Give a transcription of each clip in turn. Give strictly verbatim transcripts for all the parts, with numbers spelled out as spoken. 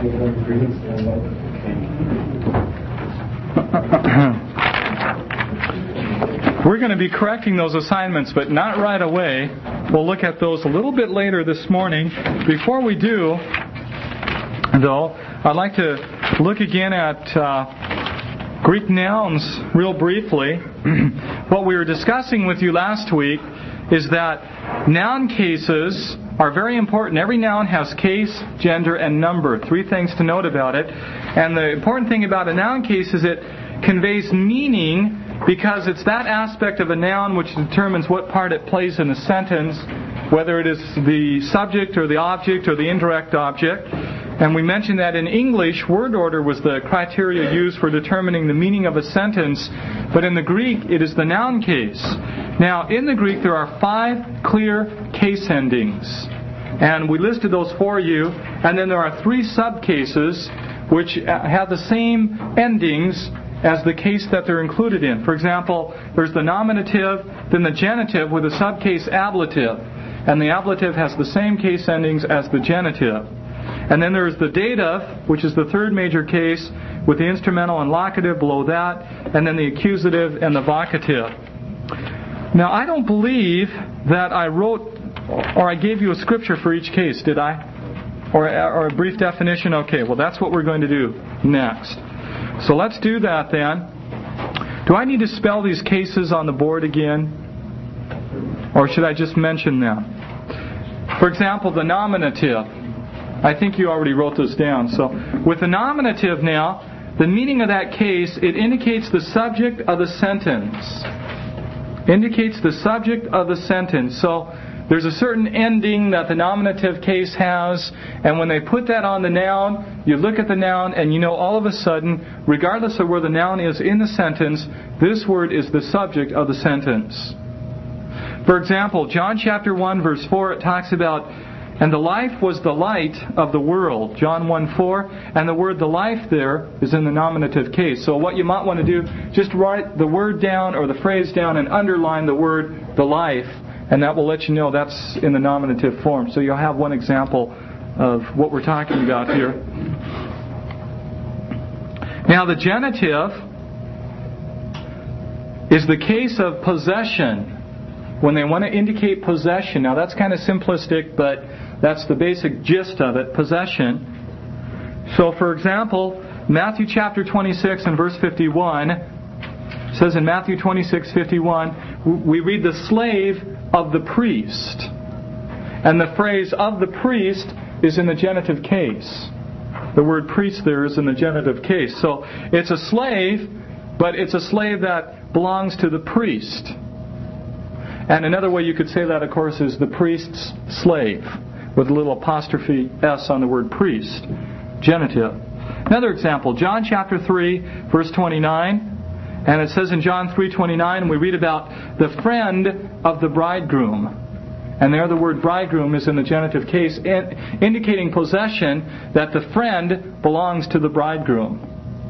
We're going to be correcting those assignments, but not right away. We'll look at those a little bit later this morning. Before we do, though, I'd like to look again at uh, Greek nouns real briefly. What we were discussing with you last week is that noun cases are very important. Every noun has case, gender, and number. Three things to note about it. And the important thing about a noun case is it conveys meaning because it's that aspect of a noun which determines what part it plays in a sentence, whether it is the subject or the object or the indirect object. And we mentioned that in English, word order was the criteria used for determining the meaning of a sentence, but in the Greek, it is the noun case. Now, in the Greek, there are five clear case endings, and we listed those for you, and then there are three subcases which have the same endings as the case that they're included in. For example, there's the nominative, then the genitive with a subcase ablative, and the ablative has the same case endings as the genitive. And then there's the dative, which is the third major case, with the instrumental and locative below that, and then the accusative and the vocative. Now, I don't believe that I wrote, or I gave you a scripture for each case, did I? Or, or a brief definition? Okay, well that's what we're going to do next. So let's do that then. Do I need to spell these cases on the board again? Or should I just mention them? For example, the nominative. I think you already wrote those down. So with the nominative now, the meaning of that case, it indicates the subject of the sentence. Indicates the subject of the sentence. So there's a certain ending that the nominative case has, and when they put that on the noun, you look at the noun and you know all of a sudden, regardless of where the noun is in the sentence, this word is the subject of the sentence. For example, John chapter one verse four, it talks about, and the life was the light of the world. John one four, and the word the life there is in the nominative case. So what you might want to do, just write the word down or the phrase down and underline the word the life, and that will let you know that's in the nominative form. So you'll have one example of what we're talking about here. Now the genitive is the case of possession. When they want to indicate possession. Now that's kind of simplistic, but that's the basic gist of it, possession. So for example, Matthew chapter twenty-six and verse fifty-one, it says in Matthew twenty-six fifty-one, we read the slave of the priest. And the phrase of the priest is in the genitive case. The word priest there is in the genitive case. So it's a slave, but it's a slave that belongs to the priest. And another way you could say that, of course, is the priest's slave, with a little apostrophe S on the word priest. Genitive. Another example, John chapter three, verse twenty-nine. And it says in John three twenty-nine, we read about the friend of the bridegroom. And there the word bridegroom is in the genitive case, indicating possession, that the friend belongs to the bridegroom.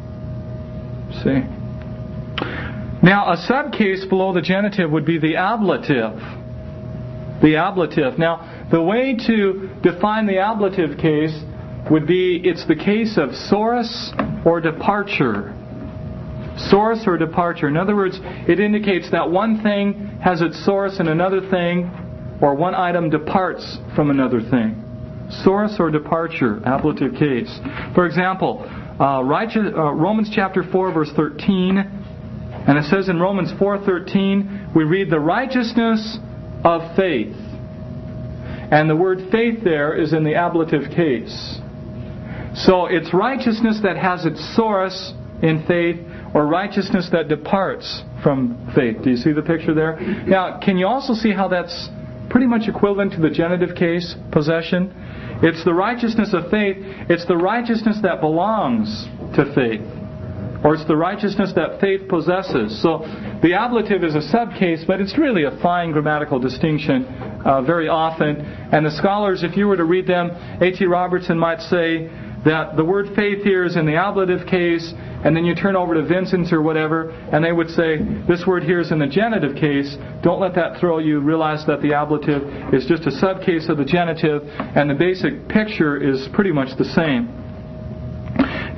See? Now, a subcase below the genitive would be the ablative. The ablative. Now, the way to define the ablative case would be, it's the case of source or departure. Source or departure. In other words, it indicates that one thing has its source in another thing, or one item departs from another thing. Source or departure, ablative case. For example, uh, righteous, uh, Romans chapter four, verse thirteen, and it says in Romans four thirteen, we read the righteousness of faith. And the word faith there is in the ablative case. So it's righteousness that has its source in faith, or righteousness that departs from faith. Do you see the picture there? Now, can you also see how that's pretty much equivalent to the genitive case, possession? It's the righteousness of faith. It's the righteousness that belongs to faith. Or it's the righteousness that faith possesses. So the ablative is a subcase, but it's really a fine grammatical distinction uh, very often. And the scholars, if you were to read them, A T Robertson might say that the word faith here is in the ablative case, and then you turn over to Vincent's or whatever, and they would say, this word here is in the genitive case. Don't let that throw you. Realize that the ablative is just a subcase of the genitive, and the basic picture is pretty much the same.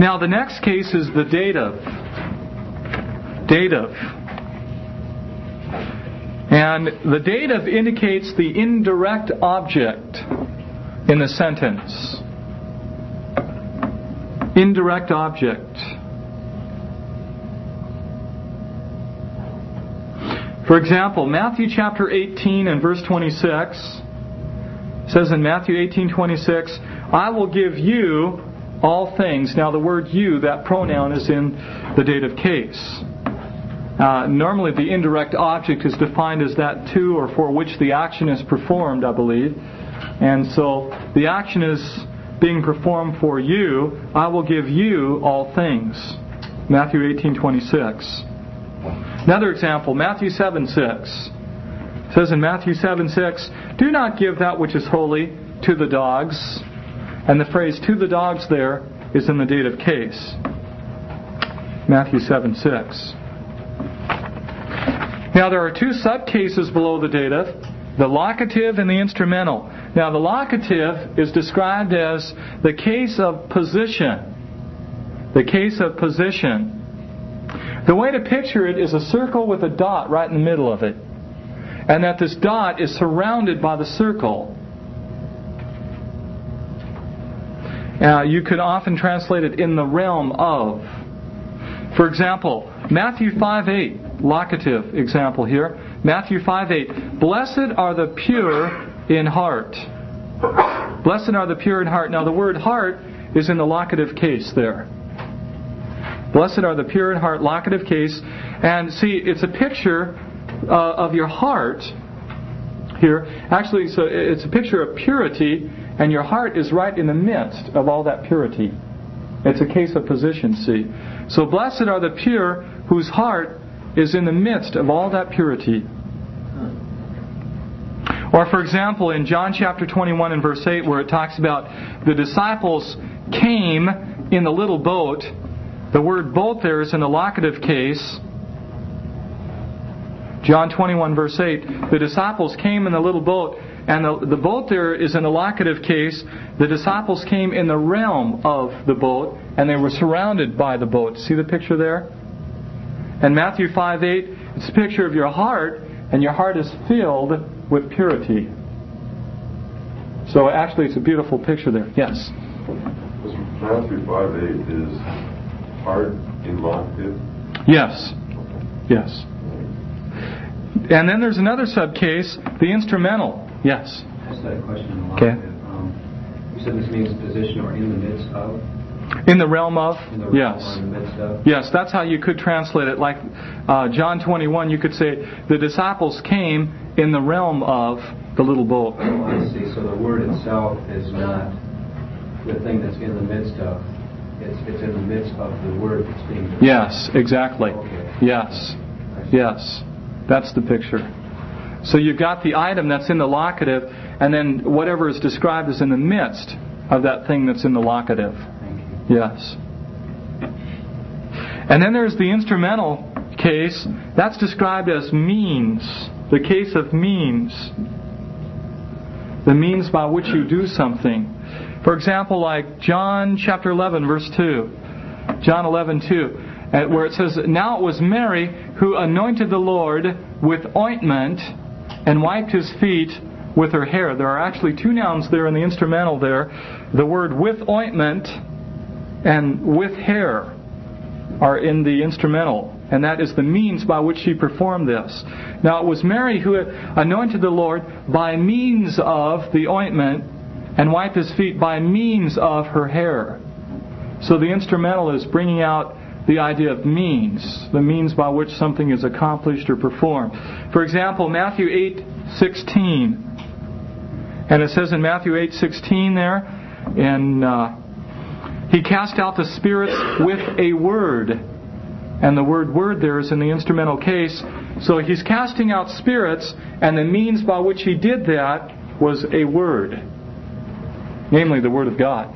Now the next case is the dative. Dative. And the dative indicates the indirect object in the sentence. Indirect object. For example, Matthew chapter eighteen and verse twenty-six says in Matthew eighteen twenty-six, I will give you all things. Now the word you, that pronoun is in the dative case. Uh, normally the indirect object is defined as that to or for which the action is performed, I believe. And so the action is being performed for you. I will give you all things. Matthew eighteen twenty-six. Another example, Matthew seven six. It says in Matthew seven six, do not give that which is holy to the dogs. And the phrase to the dogs there is in the dative case. Matthew seven six. Now there are two subcases below the dative, the locative and the instrumental. Now the locative is described as the case of position. The case of position. The way to picture it is a circle with a dot right in the middle of it. And that this dot is surrounded by the circle. Uh, you could often translate it in the realm of. For example, Matthew five eight, locative example here. Matthew five eight, blessed are the pure in heart. Blessed are the pure in heart. Now the word heart is in the locative case there. Blessed are the pure in heart, locative case. And see, it's a picture uh, of your heart here. Actually, so it's a picture of purity, and your heart is right in the midst of all that purity. It's a case of position, see. So blessed are the pure whose heart is in the midst of all that purity. Or for example, in John chapter twenty-one and verse eight, where it talks about the disciples came in the little boat. The word boat there is in the locative case. John twenty-one verse eight, the disciples came in the little boat, and the, the boat there is in the locative case. The disciples came in the realm of the boat, and they were surrounded by the boat. See the picture there? And Matthew five eight, it's a picture of your heart, and your heart is filled with purity. So actually it's a beautiful picture there. Yes? Matthew five eight is heart in locative? Yes. Yes. And then there's another subcase, the instrumental. Yes? I just had a question on okay. locative. Um, you said this means position or in the midst of? In the realm of? In the realm yes. or in the midst of? Yes, that's how you could translate it. Like uh, John twenty-one, you could say, the disciples came in the realm of the little boat. Oh, I see. So the word itself is not the thing that's in the midst of. It's, it's in the midst of the word that's being used. Yes, exactly. Okay. Yes. Yes. That's the picture. So you've got the item that's in the locative, and then whatever is described is in the midst of that thing that's in the locative. Thank you. Yes. And then there's the instrumental case. That's described as means. The case of means. The means by which you do something. For example, like John chapter eleven, verse two. John eleven two. Where it says, now it was Mary who anointed the Lord with ointment and wiped His feet with her hair. There are actually two nouns there in the instrumental there. The word with ointment and with hair are in the instrumental. And that is the means by which she performed this. Now it was Mary who anointed the Lord by means of the ointment and wiped His feet by means of her hair. So the instrumental is bringing out the idea of means, the means by which something is accomplished or performed. For example, Matthew eight sixteen. And it says in Matthew eight sixteen there, and uh, He cast out the spirits with a word. And the word word there is in the instrumental case. So He's casting out spirits, and the means by which He did that was a word. Namely, the Word of God.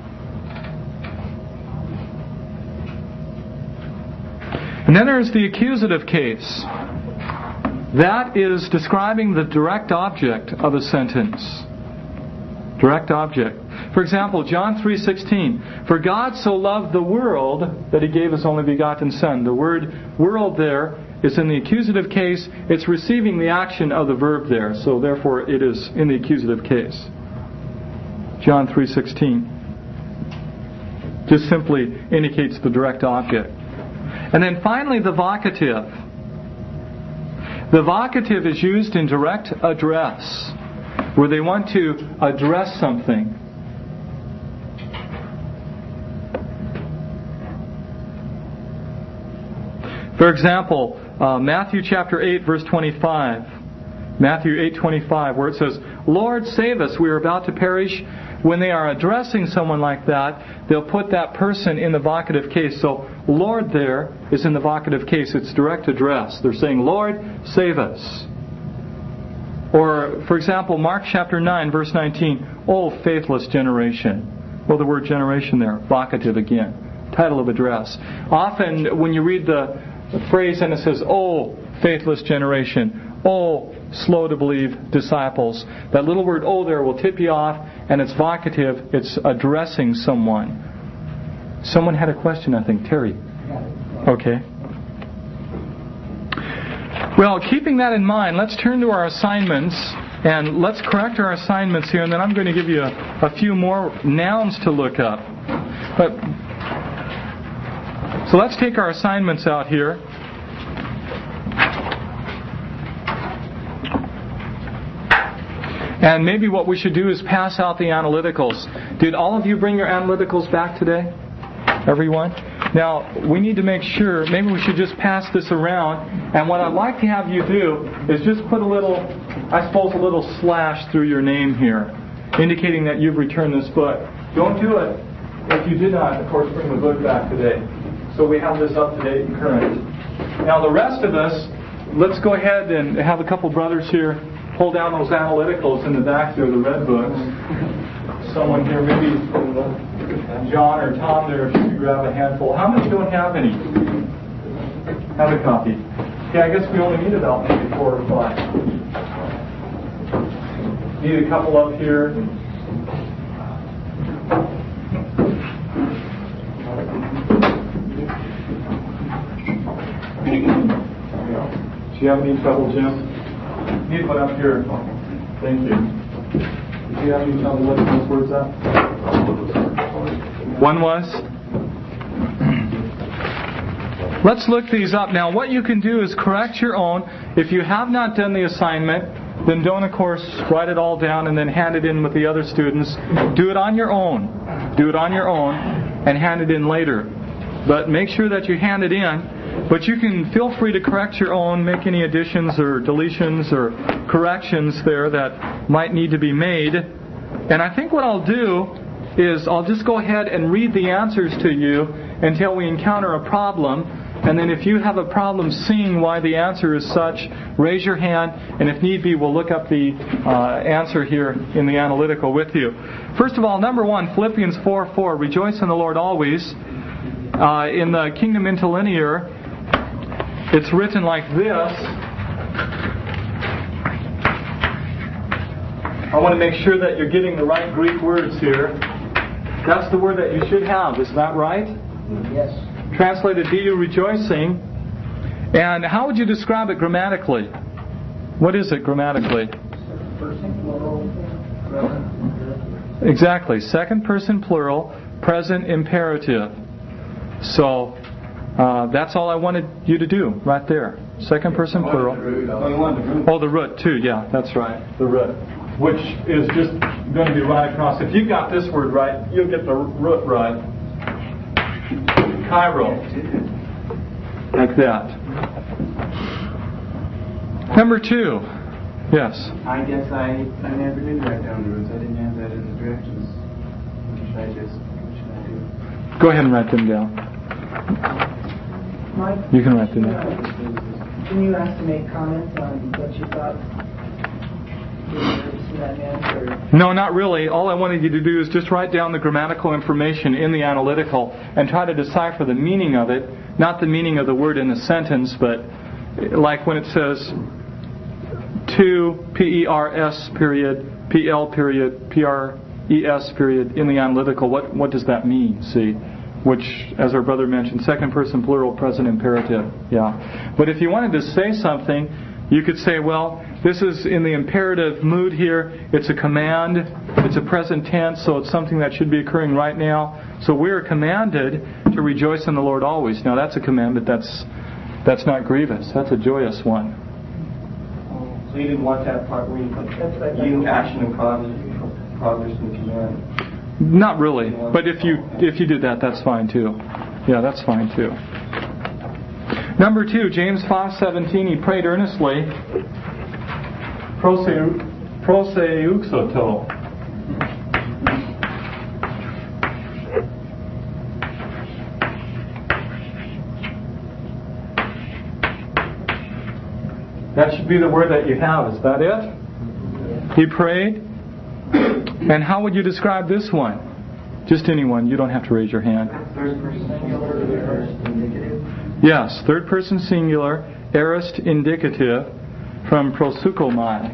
And then there's the accusative case. That is describing the direct object of a sentence. Direct object. For example, John three sixteen. For God so loved the world that He gave His only begotten Son. The word world there is in the accusative case. It's receiving the action of the verb there. So therefore it is in the accusative case. John three sixteen. Just simply indicates the direct object. And then finally the vocative. The vocative is used in direct address, where they want to address something. For example, uh, Matthew chapter eight, verse twenty-five. Matthew eight twenty-five, where it says, Lord, save us, we are about to perish. When they are addressing someone like that, they'll put that person in the vocative case. So, Lord there is in the vocative case. It's direct address. They're saying, Lord, save us. Or, for example, Mark chapter nine, verse nineteen, O faithless generation. Well, the word generation there, vocative again. Title of address. Often, when you read the phrase and it says, O faithless generation, O slow to believe disciples, that little word O there will tip you off, and it's vocative, it's addressing someone. Someone had a question, I think. Terry. Okay. Well, keeping that in mind, let's turn to our assignments, and let's correct our assignments here, and then I'm going to give you a, a few more nouns to look up. But so let's take our assignments out here. And maybe what we should do is pass out the analyticals. Did all of you bring your analyticals back today? Everyone? Now, we need to make sure, maybe we should just pass this around. And what I'd like to have you do is just put a little, I suppose, a little slash through your name here, indicating that you've returned this book. Don't do it if you did not, of course, bring the book back today. So we have this up to date and current. Now, the rest of us, let's go ahead and have a couple brothers here pull down those analyticals in the back there, the red books. Someone here, maybe John or Tom there, if you could grab a handful. How many don't have any? Have a copy. Okay, I guess we only need about maybe four or five. Need a couple up here. Do you have any trouble, Jim? Need one up here. Thank you. Do you have any trouble looking those words up? One was? Let's look these up. Now, what you can do is correct your own. If you have not done the assignment, then don't, of course, write it all down and then hand it in with the other students. Do it on your own. Do it on your own and hand it in later. But make sure that you hand it in. But you can feel free to correct your own, make any additions or deletions or corrections there that might need to be made. And I think what I'll do is I'll just go ahead and read the answers to you until we encounter a problem. And then if you have a problem seeing why the answer is such, raise your hand, and if need be, we'll look up the uh, answer here in the analytical with you. First of all, number one, Philippians four four, rejoice in the Lord always. Uh, in the Kingdom Interlinear, it's written like this. I want to make sure that you're getting the right Greek words here. That's the word that you should have. Is that right? Yes. Translated, be you rejoicing. And how would you describe it grammatically? What is it grammatically? Person plural. Exactly. Second person plural, present imperative. So, uh, that's all I wanted you to do right there. Second person plural. Oh, the root too. Yeah, that's right. The root. Which is just going to be right across. If you got this word right, you'll get the root right. Cairo. Like that. Number two. Yes. I guess I, I never did write down the roots. I didn't have that in the directions. What should I just, what should I do? Go ahead and write them down. Mike, You can write them down. uh, can you ask to make comments on what you thought that meant? Or? No, not really. All I wanted you to do is just write down the grammatical information in the analytical and try to decipher the meaning of it, not the meaning of the word in the sentence, but like when it says to P E R S period, P L period, P R E S period in the analytical. What what does that mean? See, which, as our brother mentioned, second person plural present imperative. Yeah. But if you wanted to say something, you could say, well, this is in the imperative mood here. It's a command. It's a present tense, so it's something that should be occurring right now. So we are commanded to rejoice in the Lord always. Now that's a commandment that's that's not grievous. That's a joyous one. So you didn't want that part where you put you, action, and progress, progress and command? Not really. But if you if you did that, that's fine too. Yeah, that's fine too. Number two, James five seventeen, he prayed earnestly. Proseuxoto. That should be the word that you have. Is that it? He prayed. And how would you describe this one? Just anyone. You don't have to raise your hand. Third person singular, aorist indicative. Yes, third person singular, aorist indicative from proseuchomai.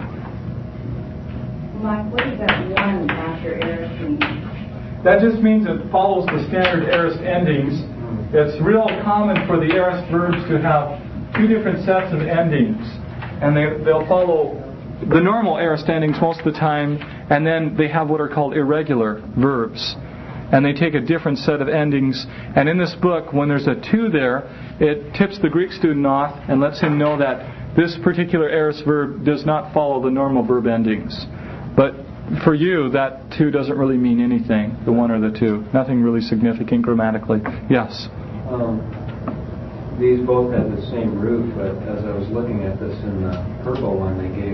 Mike, what does that one after aorist mean? That just means it follows the standard aorist endings. It's real common for the aorist verbs to have two different sets of endings. And they, they'll follow the normal aorist endings most of the time, and then they have what are called irregular verbs. And they take a different set of endings. And in this book, when there's a two there, it tips the Greek student off and lets him know that this particular aorist verb does not follow the normal verb endings. But for you, that two doesn't really mean anything, the one or the two. Nothing really significant grammatically. Yes? Um, these both have the same root, but as I was looking at this in the purple one, they gave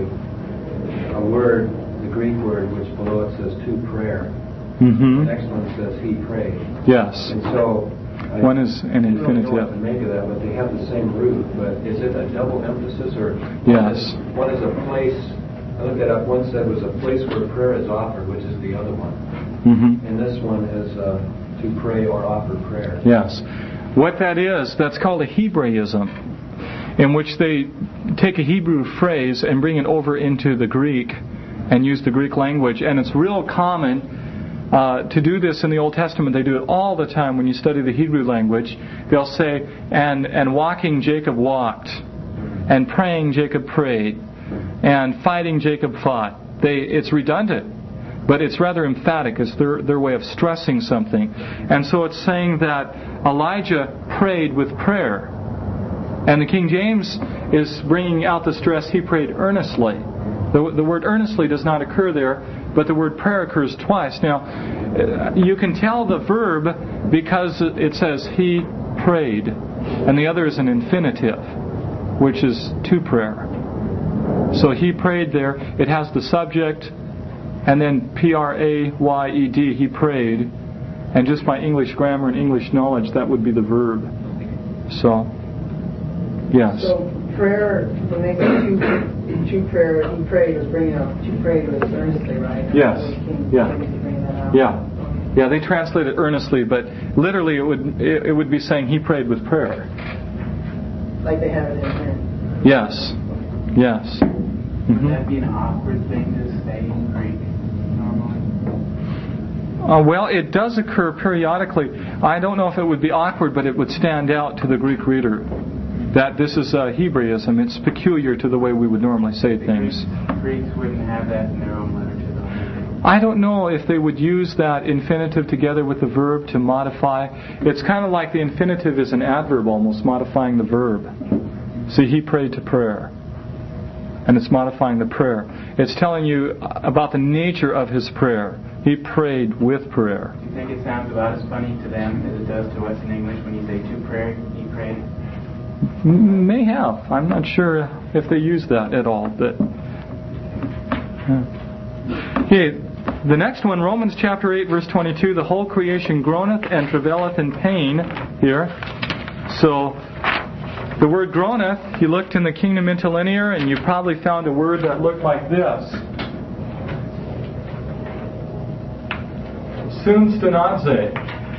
a word, the Greek word, which below it says to prayer. Mm-hmm. The next one says he prayed. Yes. And so I one is an don't really know infinitive. what to make of that, but they have the same root. But is it a double emphasis, or Yes. One is, one is a place? I looked that up. One said was a place where prayer is offered, which is the other one. Mm-hmm. And this one is uh, to pray or offer prayer. Yes. What that is, that's called a Hebraism, in which they take a Hebrew phrase and bring it over into the Greek and use the Greek language. And it's real common uh, to do this in the Old Testament. They do it all the time when you study the Hebrew language. They'll say, and, and walking Jacob walked, and praying Jacob prayed, and fighting Jacob fought. They, it's redundant, but it's rather emphatic. It's their, their way of stressing something. And so it's saying that Elijah prayed with prayer. And the King James is bringing out the stress, he prayed earnestly. The, the word earnestly does not occur there, but the word prayer occurs twice. Now, you can tell the verb because it says he prayed, and the other is an infinitive, which is to prayer. So he prayed there. It has the subject, and then P R A Y E D, he prayed. And just by English grammar and English knowledge, that would be the verb. So, yes. So prayer, when they say to, to prayer, he prayed was bringing up, to pray was earnestly, right? Yes. King, Yeah. bring that out. Yeah. Yeah, they translate it earnestly, but literally it would it, it would be saying he prayed with prayer. Like they have it in here. Yes. Yes. Would Mm-hmm. that be an awkward thing to say in Greek normally? Uh, well, it does occur periodically. I don't know if it would be awkward, but it would stand out to the Greek reader that this is a Hebraism. It's peculiar to the way we would normally say things. Greeks wouldn't have that in their own literature, though. I don't know if they would use that infinitive together with the verb to modify. It's kind of like the infinitive is an adverb almost, modifying the verb. See, he prayed to prayer. And it's modifying the prayer. It's telling you about the nature of his prayer. He prayed with prayer. Do you think it sounds about as funny to them as it does to us in English when you say to prayer, he prayed? May have. I'm not sure if they use that at all. But okay, the next one, Romans chapter eight, verse twenty-two. The whole creation groaneth and travaileth in pain. Here, so the word groaneth. You looked in the Kingdom Interlinear, and you probably found a word that looked like this. Sunstanadze.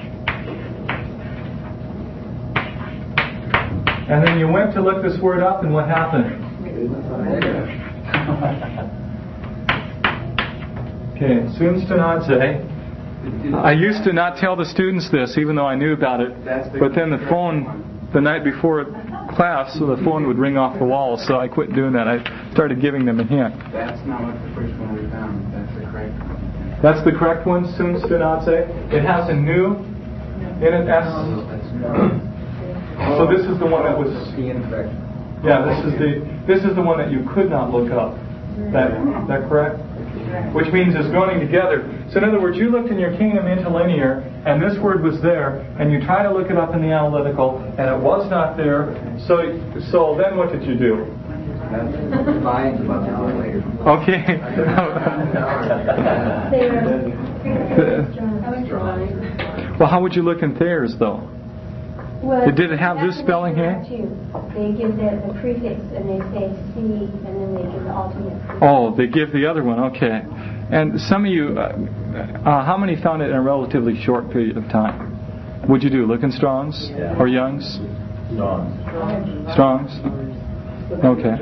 And then you went to look this word up, and what happened? Okay, Sun Stanadze. I used to not tell the students this, even though I knew about it. But then the phone, the night before class, so the phone would ring off the wall, so I quit doing that. I started giving them a hint. That's not what the first one we found. That's the correct one. That's the correct one, Sun Stanadze. It has a nu in it. S. So this is the one that was. Yeah, this is the this is the one that you could not look up. That that correct? Which means it's going together. So in other words, you looked in your Kingdom Interlinear, and this word was there, and you try to look it up in the analytical, and it was not there. So so then what did you do? Okay. Well, how would you look in Thayer's though? Well, did it have this spelling here? Too. They give the, the prefix and they say C, and then they give the alternate. Oh, they give the other one. Okay. And some of you, uh, uh, how many found it in a relatively short period of time? Would you do look in Strong's yeah. or Young's? Strong's. Strong's. Okay.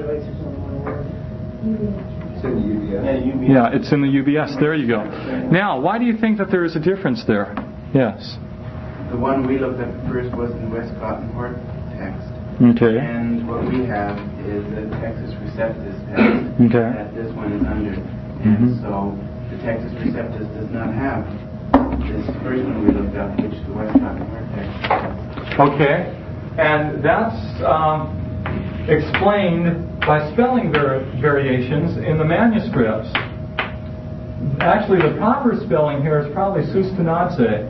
It's in the U B S. Yeah, it's in the U B S. There you go. Now, why do you think that there is a difference there? Yes. The one we looked at first was in Westcott and Hort text. Okay. And what we have is the Textus Receptus text okay. that this one is under. Mm-hmm. And so the Textus Receptus does not have this first one we looked at, which the Westcott and Hort text has. Okay. And that's um, explained by spelling var- variations in the manuscripts. Actually, the proper spelling here is probably Sustanadze.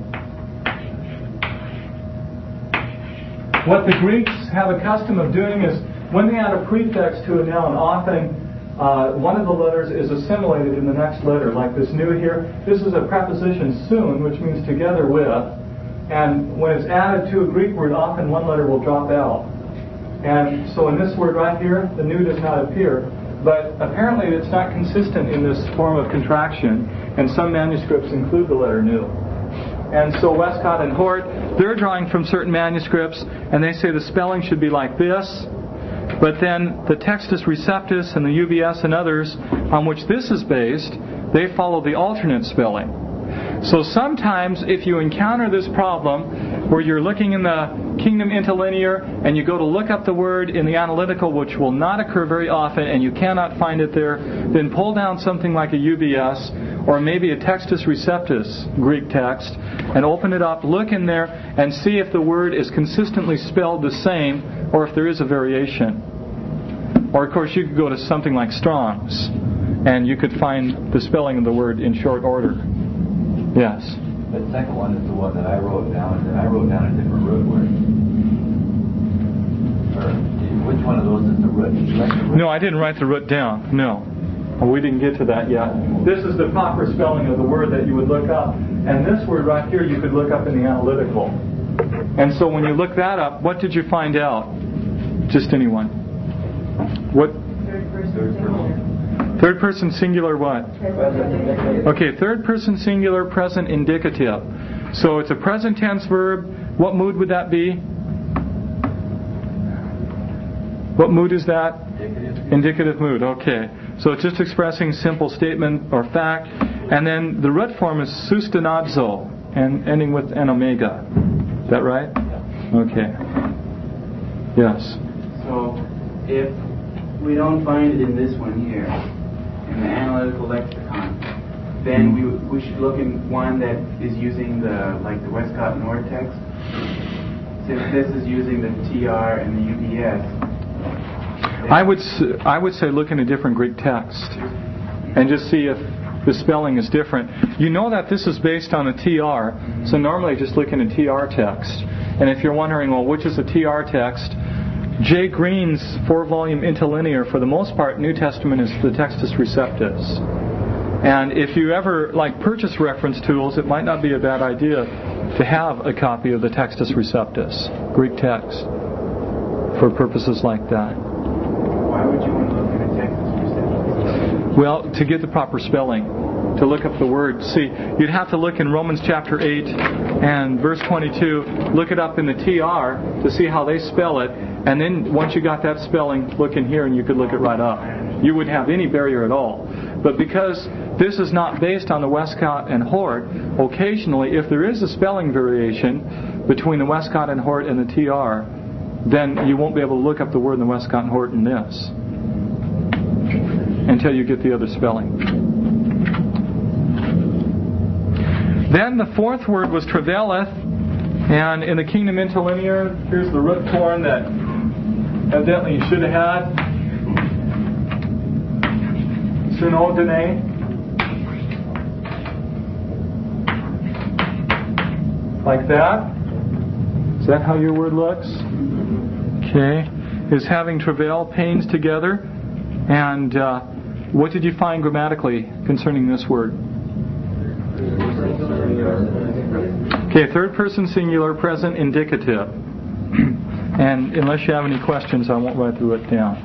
What the Greeks have a custom of doing is, when they add a prefix to a noun, often uh, one of the letters is assimilated in the next letter, like this nu here. This is a preposition soon, which means together with. And when it's added to a Greek word, often one letter will drop out. And so in this word right here, the nu does not appear. But apparently it's not consistent in this form of contraction, and some manuscripts include the letter nu. And so Westcott and Hort, they're drawing from certain manuscripts, and they say the spelling should be like this. But then the Textus Receptus and the U B S and others on which this is based, they follow the alternate spelling. So sometimes if you encounter this problem where you're looking in the Kingdom Interlinear and you go to look up the word in the analytical, which will not occur very often, and you cannot find it there, then pull down something like a U B S or maybe a Textus Receptus Greek text and open it up, look in there, and see if the word is consistently spelled the same or if there is a variation. Or of course you could go to something like Strong's and you could find the spelling of the word in short order. Yes? The second one is the one that I wrote down, and I wrote down a different root word. Or which one of those is the root? Did you write the root? No, I didn't write the root down. No. We didn't get to that yet. This is the proper spelling of the word that you would look up. And this word right here you could look up in the analytical. And so when you look that up, what did you find out? Just anyone. What? Third person singular. Third person singular what? Okay, third person singular present indicative. So it's a present tense verb. What mood would that be? What mood is that? Indicative. Indicative mood, okay. So it's just expressing simple statement or fact. And then the root form is sustanadzo, and ending with an omega. Is that right? Okay. Yes. So if we don't find it in this one here, in the analytical lexicon, then we we should look in one that is using the like the Westcott and Hort text. Since this is using the T R and the U B S. I would I would say look in a different Greek text and just see if the spelling is different. You know that this is based on a T R, so normally just look in a T R text. And if you're wondering, well, which is a T R text? Jay Green's four-volume interlinear, for the most part, New Testament is the Textus Receptus. And if you ever like purchase reference tools, it might not be a bad idea to have a copy of the Textus Receptus, Greek text, for purposes like that. Why would you want to look at a Textus Receptus? Well, to get the proper spelling. To look up the word. See, you'd have to look in Romans chapter eight and verse twenty-two, look it up in the T R to see how they spell it, and then once you got that spelling, look in here and you could look it right up. You wouldn't have any barrier at all. But because this is not based on the Westcott and Hort, occasionally, if there is a spelling variation between the Westcott and Hort and the T R, then you won't be able to look up the word in the Westcott and Hort in this until you get the other spelling. Then the fourth word was travaileth, and in the Kingdom Interlinear, here's the root form that evidently you should have had. Sunodine. Like that. Is that how your word looks? Okay. Is having travail, pains together. And uh, what did you find grammatically concerning this word? Okay, third person singular, present indicative. And unless you have any questions, I won't write through it down.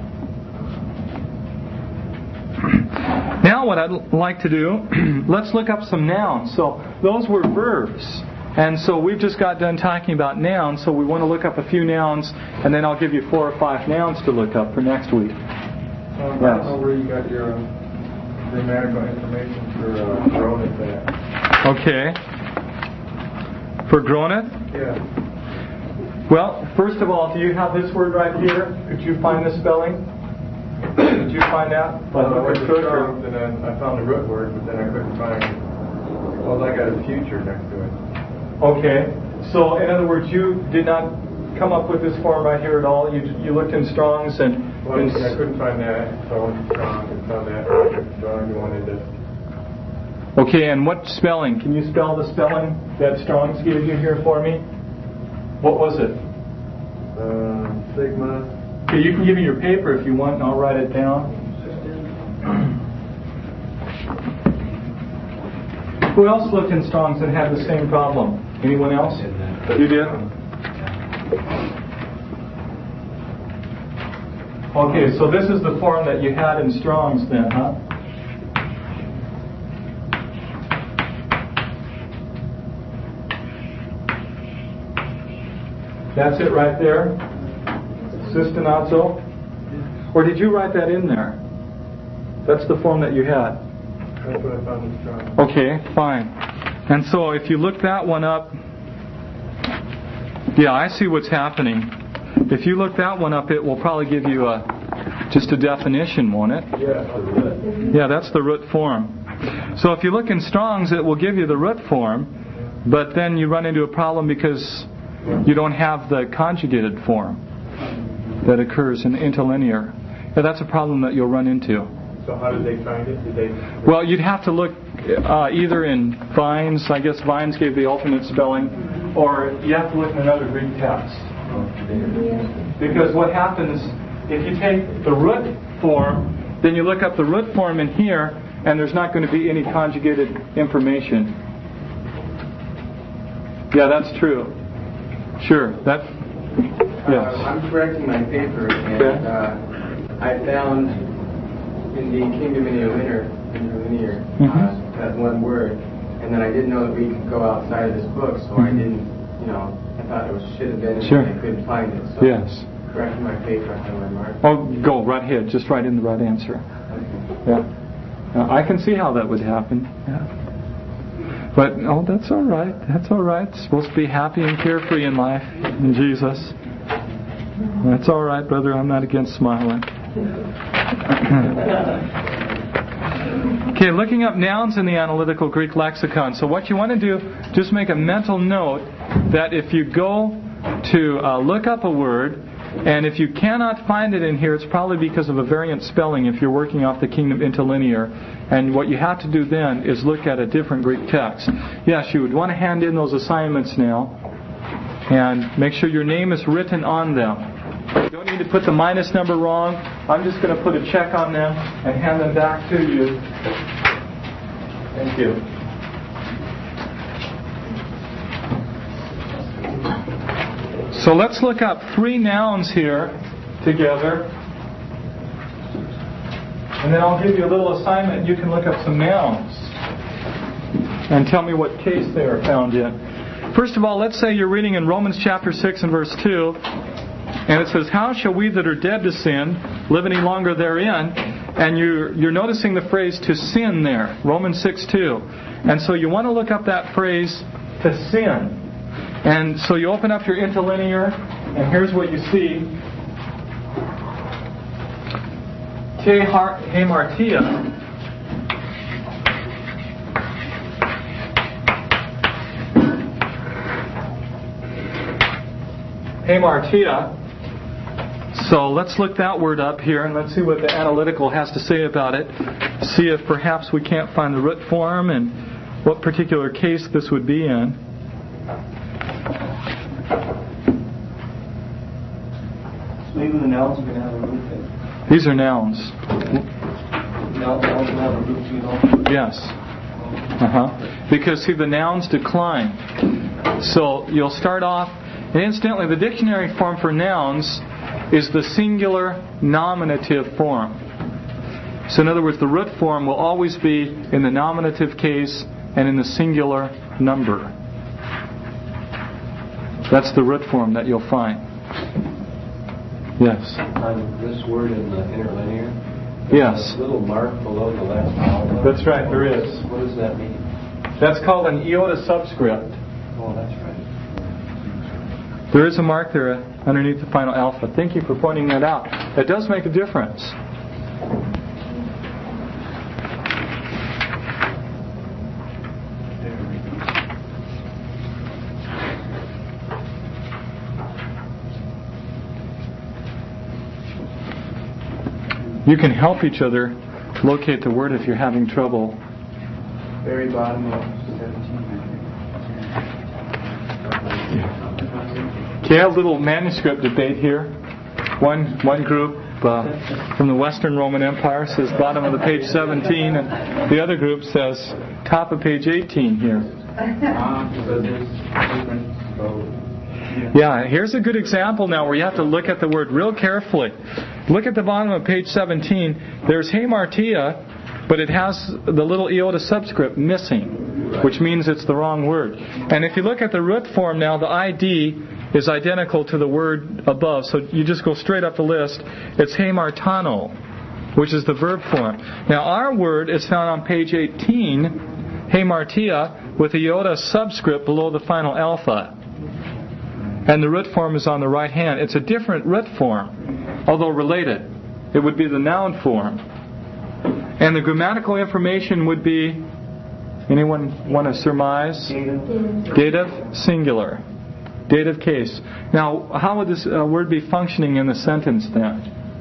Now what I'd like to do, let's look up some nouns. So those were verbs. And so we've just got done talking about nouns, so we want to look up a few nouns, and then I'll give you four or five nouns to look up for next week. Um, I don't know where you got your uh, grammatical information for uh, Groneth at. Okay. For Groneth? Yeah. Well, first of all, do you have this word right here? Could you find the spelling? Did you find that? Well, I went to Strong's and then I found the root word, but then I couldn't find. Well, I got a future next to it. Okay. So, in other words, you did not come up with this form right here at all. You you looked in Strong's and. Well, and I couldn't find that, so I went to Strong's and found that. Strong's and wanted to. Okay, and what spelling? Can you spell the spelling that Strong's gave you here for me? What was it? Uh, sigma. Okay, you can give me your paper if you want, and I'll write it down. Who else looked in Strong's and had the same problem? Anyone else? You did? Okay, so this is the form that you had in Strong's then, huh? That's it right there? Systemazo? Or did you write that in there? That's the form that you had. That's what I found in Strong's. Okay, fine. And so if you look that one up, yeah, I see what's happening. If you look that one up, it will probably give you a just a definition, won't it? Yeah. Yeah, that's the root form. So if you look in Strong's, it will give you the root form, but then you run into a problem because you don't have the conjugated form that occurs in the interlinear. Yeah, that's a problem that you'll run into. So how did they find it? Did they? Well, you'd have to look uh, either in Vines, I guess Vines gave the alternate spelling, or you have to look in another Greek text. Because what happens, if you take the root form, then you look up the root form in here, and there's not going to be any conjugated information. Yeah, that's true. Sure. That. Yes. Uh, I'm correcting my paper, and Okay. uh, I found in the Kingdom Interlinear, interlinear Mhm. uh, that one word, and then I didn't know that we could go outside of this book, so I Mhm. didn't, you know, I thought it was should have been, Sure. and I couldn't find it. So Yes. correcting my paper, I have my mark. Oh, go right ahead. Just write in the right answer. Yeah. Uh, I can see how that would happen. Yeah. But, oh, that's all right. That's all right. It's supposed to be happy and carefree in life in Jesus. That's all right, brother. I'm not against smiling. Okay, looking up nouns in the Analytical Greek Lexicon. So what you want to do, just make a mental note that if you go to uh, look up a word, and if you cannot find it in here, it's probably because of a variant spelling if you're working off the Kingdom Interlinear. And what you have to do then is look at a different Greek text. Yes, you would want to hand in those assignments now and make sure your name is written on them. You don't need to put the minus number wrong. I'm just going to put a check on them and hand them back to you. Thank you. So let's look up three nouns here together. And then I'll give you a little assignment. You can look up some nouns and tell me what case they are found in. First of all, let's say you're reading in Romans chapter six and verse two. And it says, how shall we that are dead to sin live any longer therein? And you're, you're noticing the phrase to sin there, Romans six two. And so you want to look up that phrase to sin. And so you open up your interlinear, and here's what you see. Te hamartia. Hamartia. So let's look that word up here and let's see what the analytical has to say about it. See if perhaps we can't find the root form and what particular case this would be in. So even the nouns are going to have a root thing. These are nouns. Nouns also have a root too, don't they? Yes. Uh-huh. Because, see, the nouns decline. So you'll start off, and incidentally, the dictionary form for nouns is the singular nominative form. So in other words, the root form will always be in the nominative case and in the singular number. That's the root form that you'll find. Yes? On this word in the interlinear, yes. A little mark below the last vowel. That's right, there is. What does that mean? That's called an iota subscript. Oh, that's right. There is a mark there underneath the final alpha. Thank you for pointing that out. It does make a difference. You can help each other locate the word if you're having trouble. Very bottom of seventeen, Okay, a little manuscript debate here. One one group uh, from the Western Roman Empire says bottom of the page seventeen, and the other group says top of page eighteen here. Yeah, here's a good example now where you have to look at the word real carefully. Look at the bottom of page seventeen. There's hamartia, but it has the little iota subscript missing, which means it's the wrong word. And if you look at the root form now, the I D is identical to the word above. So you just go straight up the list. It's hamartano, which is the verb form. Now our word is found on page eighteen, hamartia, with the iota subscript below the final alpha. And the root form is on the right hand. It's a different root form, although related. It would be the noun form. And the grammatical information would be, anyone want to surmise? Dative. Dative, singular. Dative case. Now, how would this uh, word be functioning in the sentence then?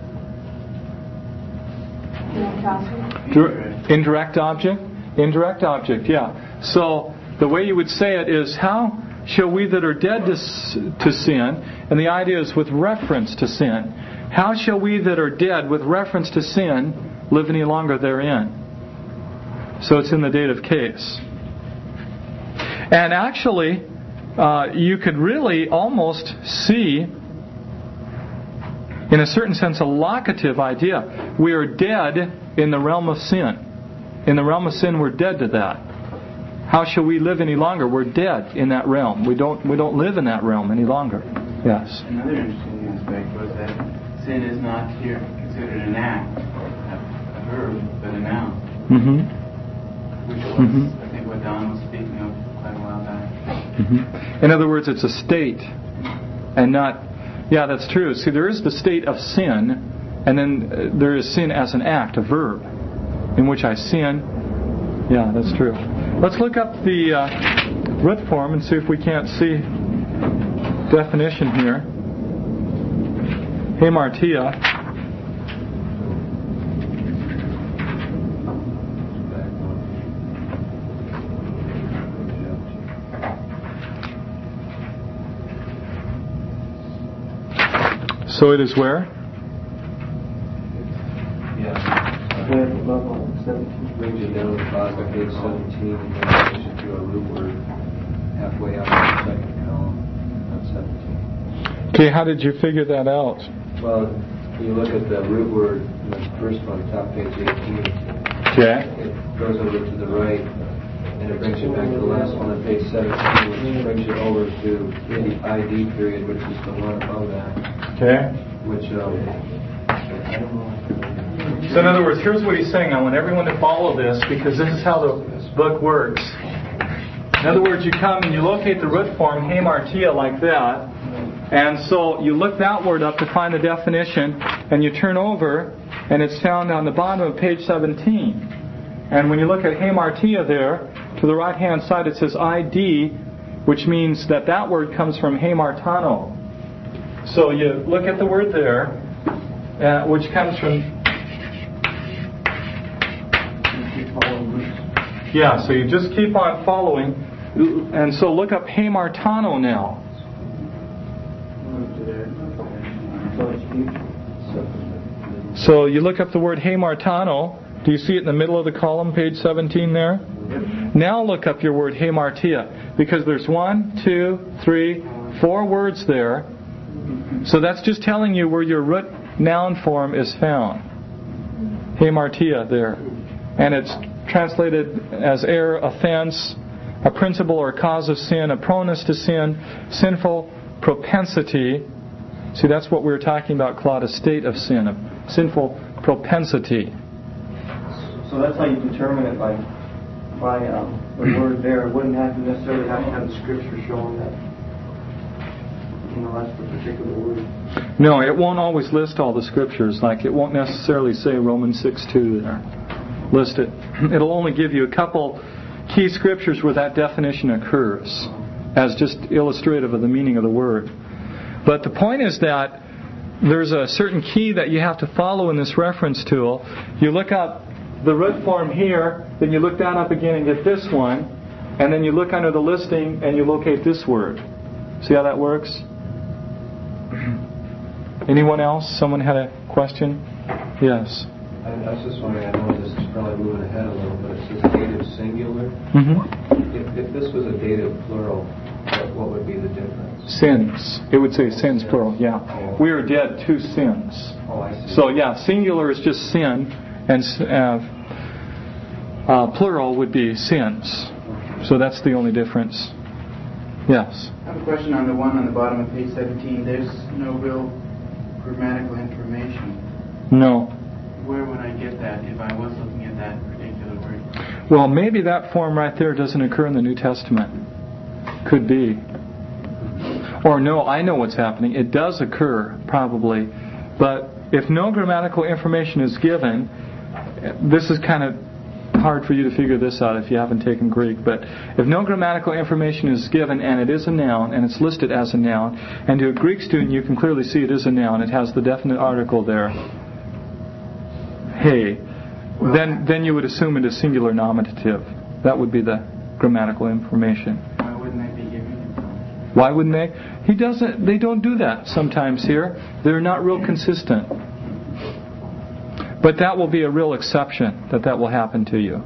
Dir- indirect object? Indirect object, yeah. So, the way you would say it is, how shall we that are dead to, to sin, and the idea is with reference to sin, how shall we that are dead with reference to sin live any longer therein? So it's in the dative case. And actually, uh, you could really almost see, in a certain sense, a locative idea. We are dead in the realm of sin. In the realm of sin, we're dead to that. How shall we live any longer? We're dead in that realm. We don't we don't live in that realm any longer. Yes. Another interesting aspect was that sin is not here considered an act, a verb, but a noun. Mm-hmm. Which was, Mm-hmm. I think, what Don was speaking of quite a while back. Mm-hmm. In other words, it's a state, and not. Yeah, that's true. See, there is the state of sin, and then uh, there is sin as an act, a verb, in which I sin. Yeah, that's true. Let's look up the uh, root form and see if we can't see definition here. Hamartia. So it is where? Yeah. Brings you down to the bottom of page seventeen and then takes you to a root word halfway up in the second column on seventeen. Okay, how did you figure that out? Well, you look at the root word in the first one, top page eighteen. Okay. It goes over to the right and it brings you back to the last one on page seventeen, which brings you over to the I D period, which is the one above that. Okay. Which, um, I don't know. So in other words, here's what he's saying. I want everyone to follow this because this is how the book works. In other words, you come and you locate the root form hamartia like that. And so you look that word up to find the definition, and you turn over, and it's found on the bottom of page seventeen. And when you look at hamartia there, to the right-hand side it says I D, which means that that word comes from hamartano. So you look at the word there, uh, which comes from... Yeah, so you just keep on following. And so look up hamartano now. So you look up the word hamartano. Do you see it in the middle of the column, page seventeen there? Yep. Now look up your word hamartia, because there's one, two, three, four words there. So that's just telling you where your root noun form is found. Hamartia there. And it's translated as error, offense, a principle or cause of sin, a proneness to sin, sinful propensity. See, that's what we were talking about, Claude, a state of sin, a sinful propensity. So that's how you determine it by by um, the word there. It wouldn't have to necessarily have to have the scripture showing that, you know, that's the particular word. No, it won't always list all the scriptures. Like it won't necessarily say Romans six two there. List it. It'll only give you a couple key scriptures where that definition occurs as just illustrative of the meaning of the word. But the point is that there's a certain key that you have to follow in this reference tool. You look up the root form here, then you look down up again and get this one, and then you look under the listing and you locate this word. See how that works? Anyone else? Someone had a question? Yes. I, I was just wondering, I know this is probably moving ahead a little, but it says dative singular. Mm-hmm. If, if this was a dative plural, what, what would be the difference? Sins. It would say sins plural, yeah. Oh. We are dead to sins. Oh, I see. So yeah, singular is just sin, and uh, uh, plural would be sins. So that's the only difference. Yes? I have a question on the one on the bottom of page seventeen. There's no real grammatical information. No. Where would I get that if I was looking at that particular word? Well, maybe that form right there doesn't occur in the New Testament. Could be. Or no, I know what's happening. It does occur, probably. But if no grammatical information is given, this is kind of hard for you to figure this out if you haven't taken Greek. But if no grammatical information is given and it is a noun and it's listed as a noun, and to a Greek student you can clearly see it is a noun, it has the definite article there, hey, well, then then you would assume it is singular nominative. That would be the grammatical information. Why wouldn't they be giving it? Why wouldn't they? He doesn't. They don't do that sometimes here. They're not real consistent. But that will be a real exception that that will happen to you.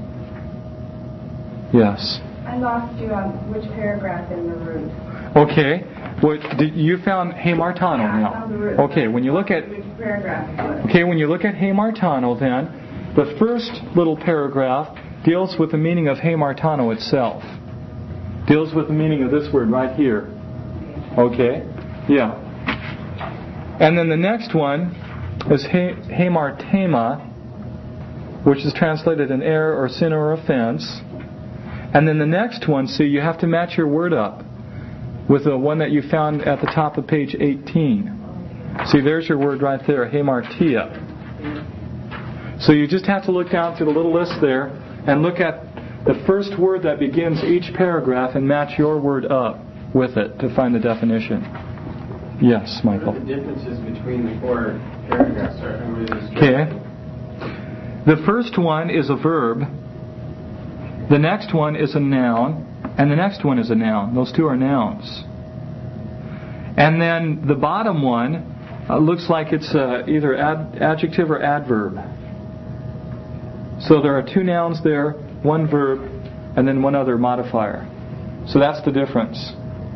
Yes. I lost you on which paragraph in the root. Okay. What did you found hamartano Yeah, now? I found the root. Okay. When you look at Which paragraph it was. okay, when you look at hamartano, then the first little paragraph deals with the meaning of hamartano itself. Deals with the meaning of this word right here. Okay? Yeah. And then the next one is he, hamartema, which is translated in error or sin or offense. And then the next one, see, you have to match your word up with the one that you found at the top of page eighteen. See, there's your word right there, hamartia. So you just have to look down through the little list there and look at the first word that begins each paragraph and match your word up with it to find the definition. Yes, Michael. What are the differences between the four paragraphs? Are really Okay. The first one is a verb. The next one is a noun. And the next one is a noun. Those two are nouns. And then the bottom one uh, looks like it's uh, either ad- adjective or adverb. So there are two nouns there, one verb, and then one other modifier. So that's the difference.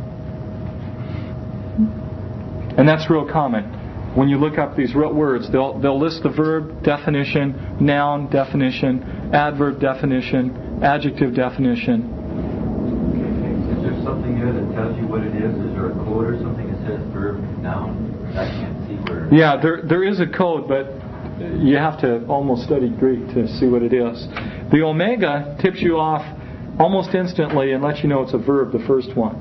And that's real common. When you look up these real words, they'll they'll list the verb definition, noun definition, adverb definition, adjective definition. Is there something there that tells you what it is? Is there a code or something that says verb, noun? I can't see where. Yeah, there there is a code, but you have to almost study Greek to see what it is. The omega tips you off almost instantly and lets you know it's a verb, the first one.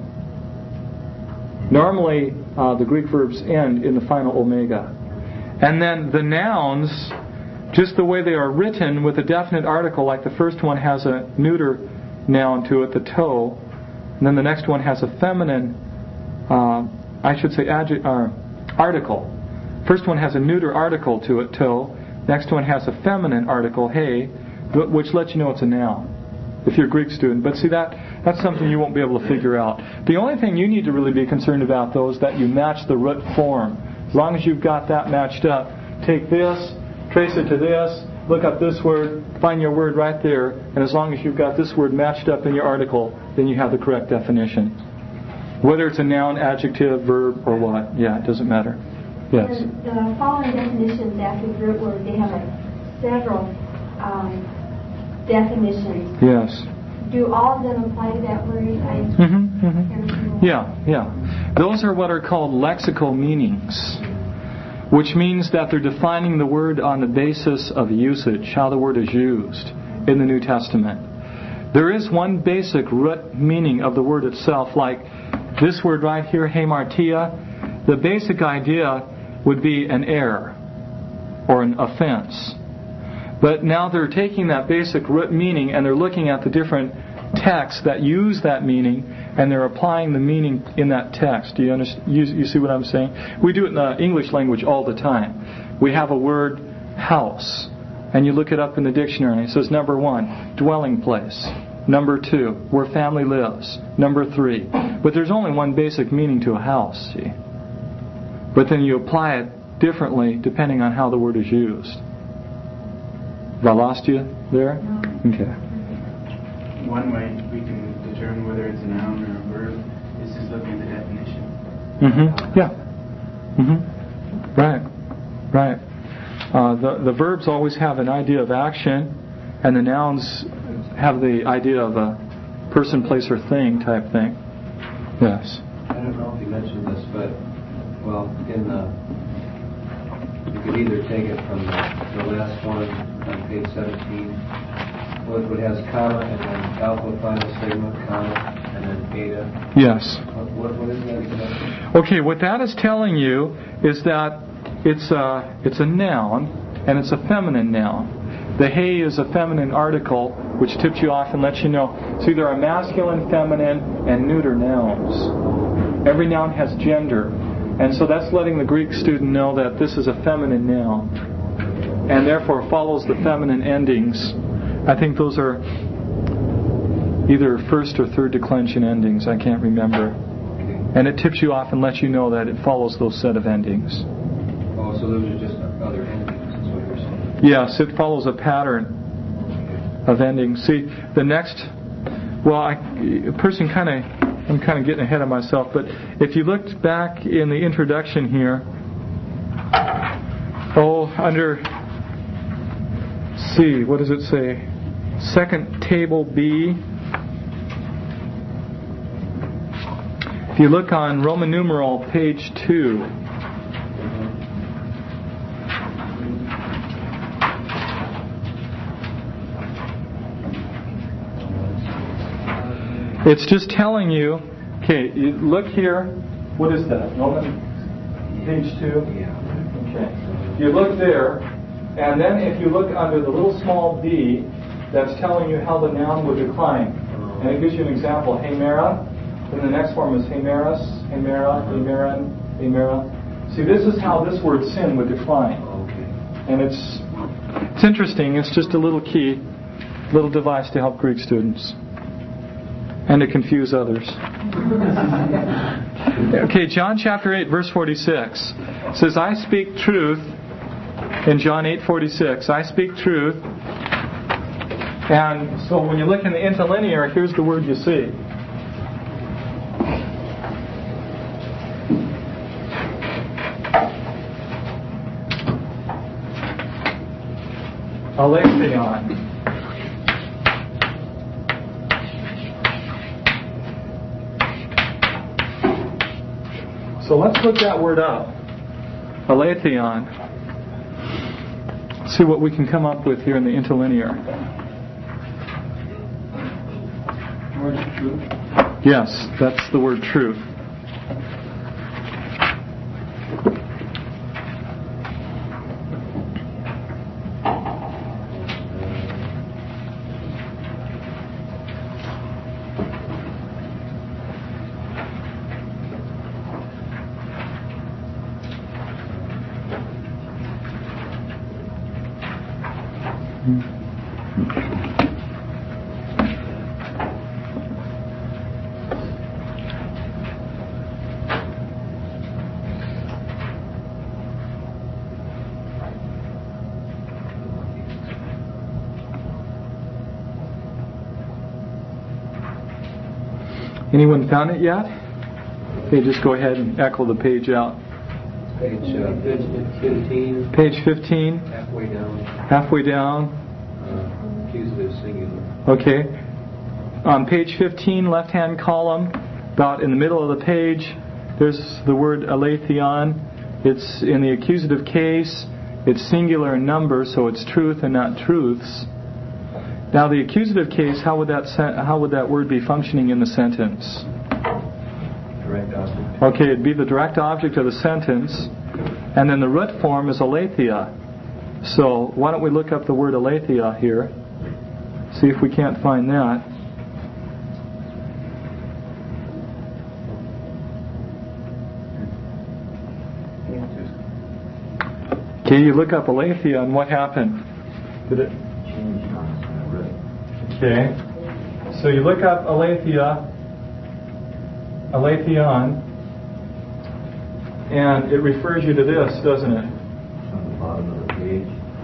Normally, uh, the Greek verbs end in the final omega. And then the nouns, just the way they are written with a definite article, like the first one has a neuter noun to it, the toe, and then the next one has a feminine, uh, I should say, adject, uh, article. First one has a neuter article to it, toe. Next one has a feminine article, hey, which lets you know it's a noun if you're a Greek student. But see, that that's something you won't be able to figure out. The only thing you need to really be concerned about, though, is that you match the root form. As long as you've got that matched up, take this, trace it to this, look up this word, find your word right there, and as long as you've got this word matched up in your article, then you have the correct definition. Whether it's a noun, adjective, verb, or what. Yeah, it doesn't matter. Yes? The, the following definitions after the root word, they have like several um, definitions. Yes. Do all of them apply to that word? I, mm-hmm, mm-hmm. Yeah, yeah. Those are what are called lexical meanings, which means that they're defining the word on the basis of usage, how the word is used in the New Testament. There is one basic root meaning of the word itself, like this word right here, hamartia. The basic idea would be an error or an offense. But now they're taking that basic root meaning and they're looking at the different texts that use that meaning and they're applying the meaning in that text. Do you understand? You, you see what I'm saying? We do it in the English language all the time. We have a word, house, and you look it up in the dictionary and it says number one, dwelling place. Number two, where family lives. Number three. But there's only one basic meaning to a house, see? But then you apply it differently depending on how the word is used. Have I lost you there? Okay. One way we can determine whether it's a noun or a verb is just looking at the definition. Mm-hmm. Yeah. Mm-hmm. Right. Right. Uh, the the verbs always have an idea of action, and the nouns have the idea of a person, place, or thing type thing. Yes. I don't know if you mentioned this, but well, in the you could either take it from the, the last one on page seventeen, what has comma and then alpha final sigma, comma, and then beta. Yes. What, what, what is that exactly? Okay, what that is telling you is that it's a, it's a noun, and it's a feminine noun. The hey is a feminine article, which tips you off and lets you know. See, there are masculine, feminine, and neuter nouns. Every noun has gender. And so that's letting the Greek student know that this is a feminine noun. And therefore follows the feminine endings. I think those are either first or third declension endings. I can't remember. And it tips you off and lets you know that it follows those set of endings. Oh, so those are just other endings, is what you're saying? Yes, it follows a pattern of endings. See, the next... Well, I, a person kind of... I'm kind of getting ahead of myself, but if you looked back in the introduction here, oh, under C, what does it say? Second table B. If you look on Roman numeral page two, it's just telling you, okay, you look here, what is that? Roman page two? Okay. You look there, and then if you look under the little small b, that's telling you how the noun would decline. And it gives you an example, Hemera. Then the next form is Hemeras, Hemera, Hemeran, Hemera. See, this is how this word sin would decline. And it's it's interesting. It's just a little key, little device to help Greek students. And to confuse others. Okay, John chapter eight, verse forty-six says, I speak truth. In John eight forty-six, I speak truth. And so when you look in the interlinear, here's the word you see. Aletheon. So let's look that word up. Aletheon. see what we can come up with here in the interlinear. Word truth. Yes, that's the word truth. Anyone found it yet? Okay, just go ahead and echo the page out. Page uh, fifteen. Page fifteen. Halfway down. Halfway down. Uh, accusative singular. Okay. On page fifteen, left-hand column, about in the middle of the page, there's the word aletheon. It's in the accusative case. It's singular in number, so it's truth and not truths. Now, the accusative case, how would that sen- how would that word be functioning in the sentence? Direct object. Okay, it'd be the direct object of the sentence, and then the root form is aletheia. So why don't we look up the word aletheia here? See if we can't find that. Okay, you look up aletheia, and what happened? Did it? Okay, so you look up aletheia, aletheon, and it refers you to this, doesn't it? On the bottom of the page.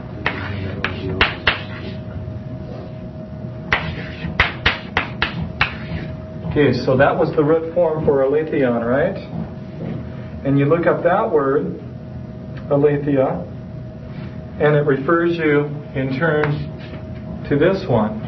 Okay, so that was the root form for aletheon, right? And you look up that word, aletheia, and it refers you in turn to this one.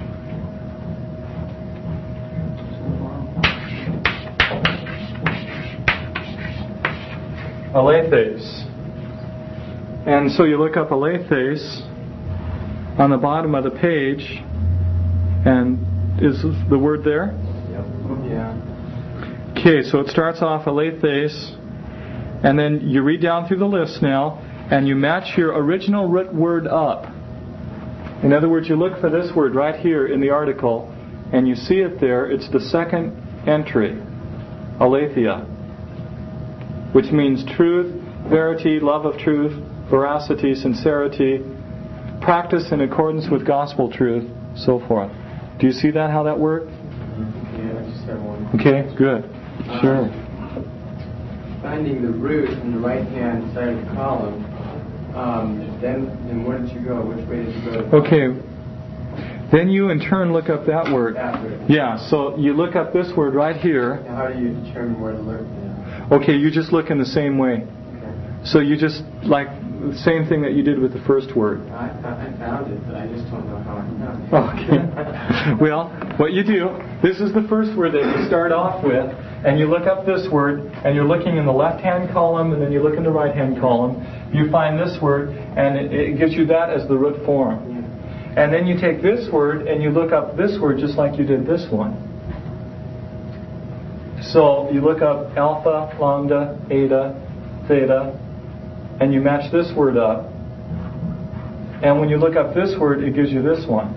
Alethes. And so you look up alethes on the bottom of the page, and is the word there? Yeah. Okay, so it starts off alethes, and then you read down through the list now, and you match your original root word up. In other words, you look for this word right here in the article, and you see it there. It's the second entry, aletheia, which means truth, verity, love of truth, veracity, sincerity, practice in accordance with gospel truth, so forth. Do you see that, how that worked? Yeah, I just have one. Okay, good. Sure. Um, finding the root in the right-hand side of the column, um, then, then where did you go? Which way did you go? Okay. Then you in turn look up that word. That word. Yeah, so you look up this word right here. Now, how do you determine where to look? Okay, you just look in the same way. Okay. So you just, like, the same thing that you did with the first word. I, I found it, but I just don't know how I found it. Okay. Well, what you do, this is the first word that you start off with, and you look up this word, and you're looking in the left-hand column, and then you look in the right-hand column. You find this word, and it, it gives you that as the root form. Yeah. And then you take this word, and you look up this word just like you did this one. So you look up alpha, lambda, eta, theta, and you match this word up. And when you look up this word, it gives you this one.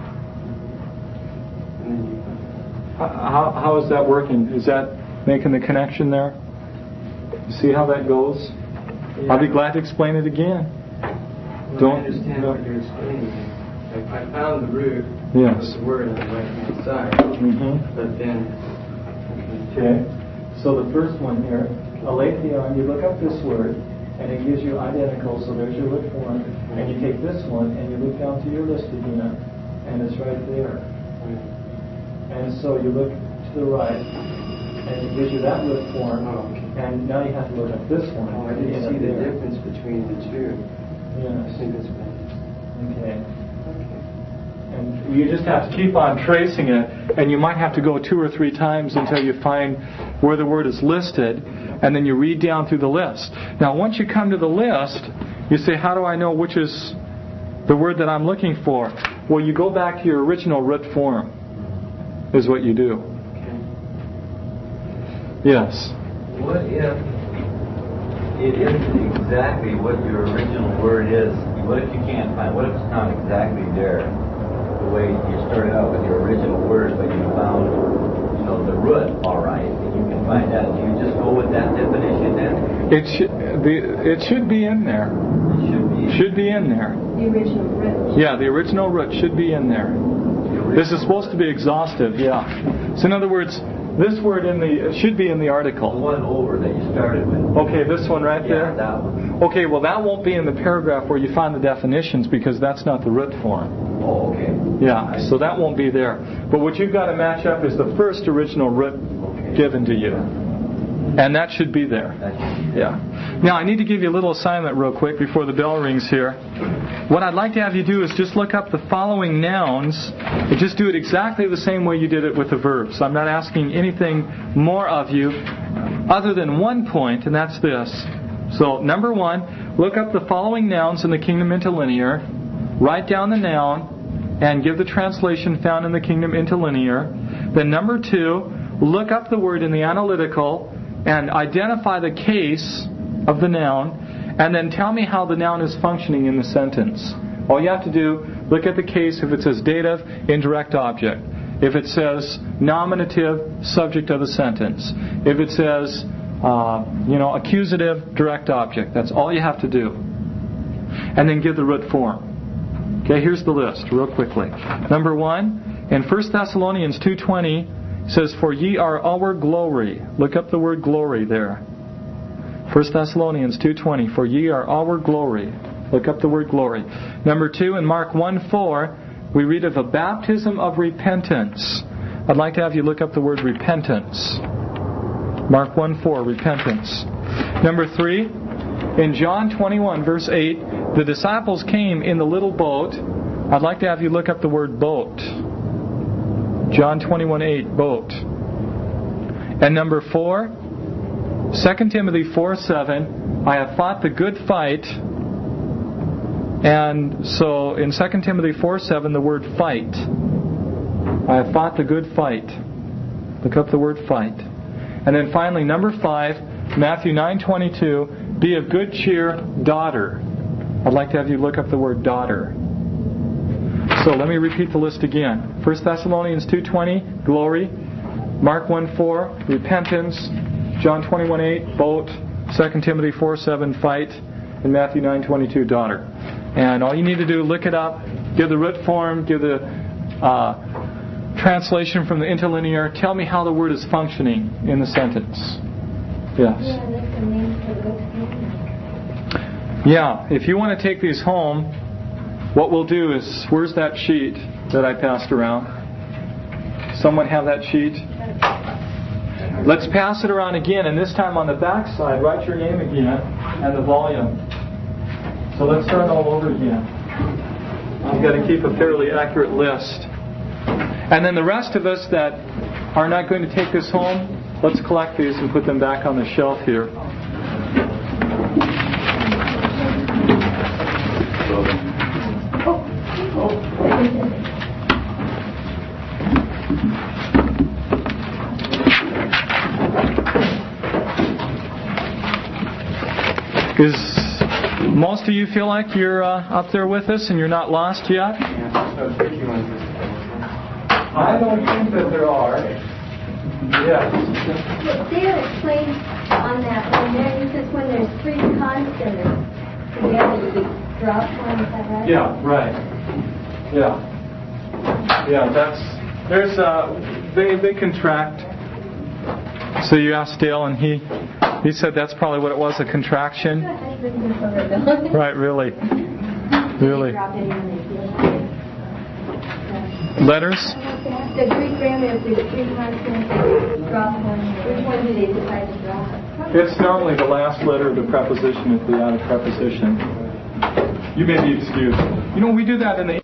How, how is that working? Is that making the connection there? You see how that goes? Yeah. I'll be glad to explain it again. Well, Don't, I understand no. what you're explaining. I, I found the root Yes. of the word on the right-hand side, Mm-hmm. but then... Okay. So the first one here, aletheon, you look up this word, and it gives you identical, so there's your root form. And you take this one, and you look down to your list again, and it's right there. And so you look to the right, and it gives you that root form. Oh, okay. And now you have to look at this one. Oh, I didn't see the there. difference between the two. I Yes. think this one. Okay. Okay. And you just have to keep on tracing it, and you might have to go two or three times until you find where the word is listed, and then you read down through the list. Now, once you come to the list, you say, how do I know which is the word that I'm looking for. Well, you go back to your original root form, is what you do. Yes? What if it isn't exactly what your original word is? What if you can't find, what if it's not exactly there, the way you started out with your original word, but you found, you know, the root all right, and you can find that? Do you just go with that definition then? It should, the, it should be in there. It should be. Should be in there. The original root. Yeah, the original root should be in there. This is supposed to be exhaustive, yeah. So in other words, this word in the it should be in the article. The one over that you started with. Okay, this one right there? Yeah, that one. Okay, well that won't be in the paragraph where you find the definitions because that's not the root form. Oh, okay. Yeah, so that won't be there. But what you've got to match up is the first original root Okay. given to you. And that should be there. That should be Yeah. Now, I need to give you a little assignment real quick before the bell rings here. What I'd like to have you do is just look up the following nouns and just do it exactly the same way you did it with the verbs. I'm not asking anything more of you other than one point, and that's this. So, number one, look up the following nouns in the Kingdom Interlinear, write down the noun, and give the translation found in the Kingdom Interlinear. Then number two, look up the word in the Analytical and identify the case of the noun, and then tell me how the noun is functioning in the sentence. All you have to do, look at the case if it says dative, indirect object. If it says nominative, subject of the sentence. If it says, uh, you know, accusative, direct object. That's all you have to do. And then give the root form. Okay, here's the list real quickly. Number one, in First Thessalonians two twenty, it says, for ye are our glory. Look up the word glory there. First Thessalonians two twenty, for ye are our glory. Look up the word glory. Number two, in Mark one four, we read of a baptism of repentance. I'd like to have you look up the word repentance. Mark one four, repentance. Number three, in John twenty-one, verse eight, the disciples came in the little boat. I'd like to have you look up the word boat. John twenty-one eight, boat. And number four, Second Timothy four seven, I have fought the good fight. And so in Second Timothy four seven, the word fight. I have fought the good fight. Look up the word fight. And then finally, number five, Matthew nine twenty-two, be of good cheer, daughter. I'd like to have you look up the word daughter. So let me repeat the list again. First Thessalonians two twenty, glory. Mark one four, repentance. John twenty-one eight, boat. Second Timothy four seven, fight. And Matthew nine twenty-two, daughter. And all you need to do, look it up, give the root form, give the uh, translation from the interlinear. Tell me how the word is functioning in the sentence. Yes? Yeah, that's the name for the Yeah, if you want to take these home, what we'll do is, where's that sheet that I passed around? Someone have that sheet? Let's pass it around again, and this time on the back side, write your name again and the volume. So let's start all over again. I've got to keep a fairly accurate list. And then the rest of us that are not going to take this home, let's collect these and put them back on the shelf here. Is most of you feel like you're uh, up there with us and you're not lost yet? I don't think that there are. Yes. But there explains on that one there, it says when there's three consonants together, you drop one, is that right? Yeah, right. Yeah. Yeah, that's, there's, uh, they, they contract. So you asked Dale and he, he said that's probably what it was, a contraction. Right, really. Really. Letters? The Greek grammar, if there's three consonants, drop one. Which one do they decide to drop? It's normally the last letter of the preposition if they add a preposition. You may be excused. You know, we do that in the